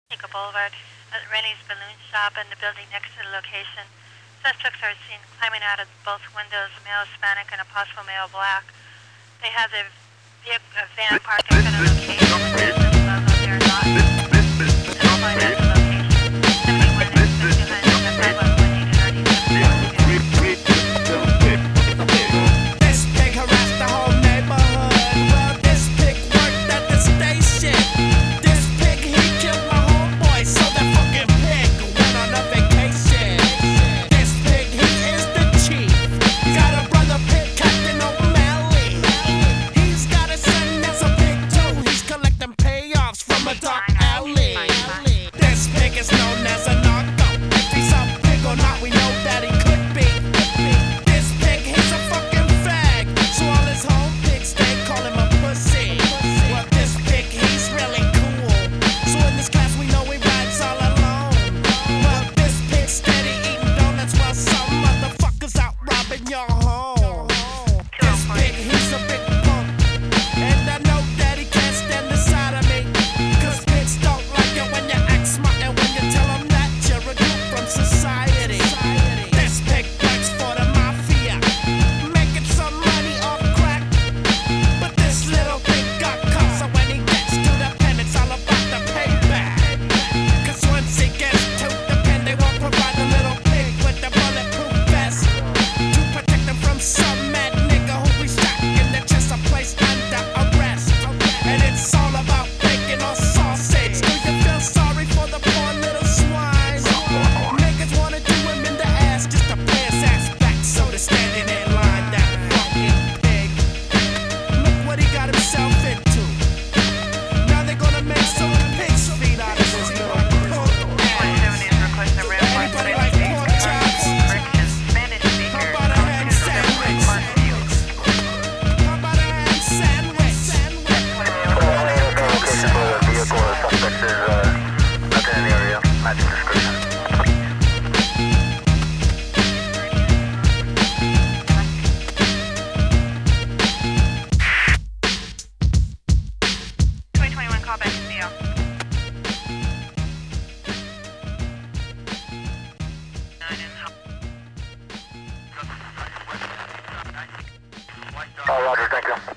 Nica Boulevard at Rennie's Balloon Shop and the building next to the location. Suspects are seen climbing out of both windows, a male Hispanic and a possible male black. They have their van parked in front of the location with the logo. They are not identified at the location. Somebody went and stood behind the 511 This pig harassed the whole neighborhood. Well, this pig worked at the station. This pig, he killed my homeboy, so that fucking pig went on a vacation. This pig, he is the chief. Got a brother pig, Captain O'Malley. He's got a son that's a pig too. He's collecting payoffs from a dark alley. This pig is known as a narco. If he's a pig or not, we know that he could be. This pig, he's a fucking fag. So all his home pigs, they call him a pussy. Well, this pig, he's really cool. So in this class, we know he rides all alone. Well, this pig steady eating donuts while some motherfuckers out robbing your home. This pig, he's a big punk. And I know that he can't stand the sight of me. Cause pigs don't like it when you act smart and when you tell them that you're a group from society. This pig works for the mafia, making some money off crack. But this little pig got caught, so when he gets to the pen, it's all about the payback. Cause once he gets to the pen, they won't provide the little pig with the bulletproof vest to protect him from some mad nigga who we shot in the chest or placed under arrest. And it's all about bacon or sausage. Do you feel sorry for the poor little swine? Niggas wanna do him in the ass just to pay his ass back, so they're standing in line. That fucking pig. Look what he got himself into. Now they're gonna make some pig's feet out of his little punk ass. Anybody like pork chops? How about a ham sandwich? How about a ham sandwich? Location for the vehicle or suspect is nothing in the area. Matching description. Call back to Theo. Oh, Roger, thank you.